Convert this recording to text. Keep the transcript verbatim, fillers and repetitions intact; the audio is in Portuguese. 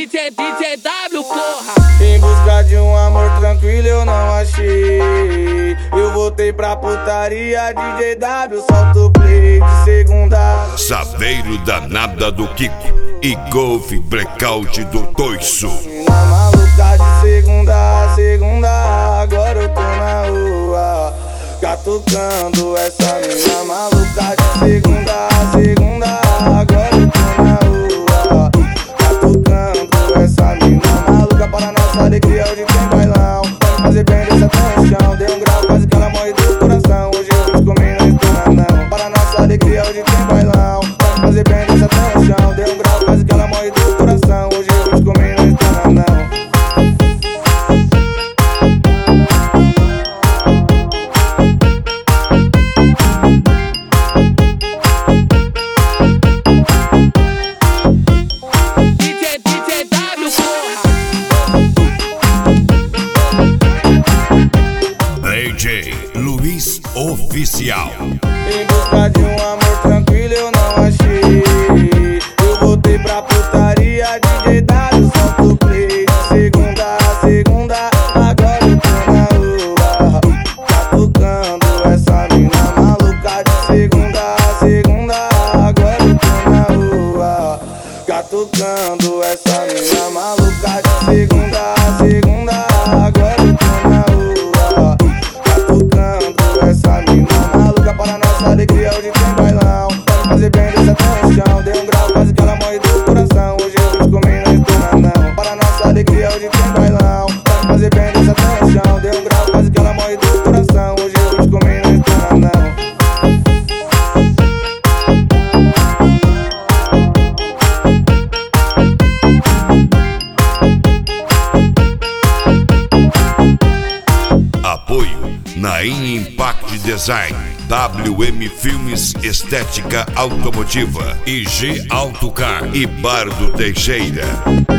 DJ, DJ W, porra. Em busca de um amor tranquilo eu não achei. Eu voltei pra putaria, D J W, solta o play de segunda. Saveiro danada do Kiko e Golf Blackout do Toiço. Na maluca de segunda a segunda, agora eu tô na rua catucando essa mina maluca de segunda a segunda, agora eu tô na rua catucando essa mina maluca. Para nossa alegria hoje tem bailão, pode fazer bem, desce até o chão. Dei um grau, quase que ela morre do coração. Hoje eu vou comer, não estou na não. Para nossa alegria hoje tem bailão, pode fazer bem, desce até o chão. Dei um grau, quase que ela morre do coração. Hoje eu vou comer, não estou na não. D J Luiz Oficial. Em busca de um amor tranquilo eu não achei. Eu voltei pra putaria, D J W, solta o play de segunda a segunda, agora eu tô na rua catucando essa mina maluca de segunda a segunda, agora eu tô na rua catucando essa mina maluca de segunda a segunda, agora eu tô na rua catucando essa mina maluca. Para nossa alegria hoje tem bailão, pode fazer bem, desce até o chão. Dei um grau, quase que ela morre do coração. Hoje eu vou comer, não estou na não. Para nossa alegria hoje tem bailão, pode fazer bem, desce até o chão. Dei um grau, quase que ela morre do coração. Hoje eu vou comer, não estou na não. Apoio Naim Impact Design, W M Filmes Estética Automotiva, I G Autocar e Bar do Teixeira.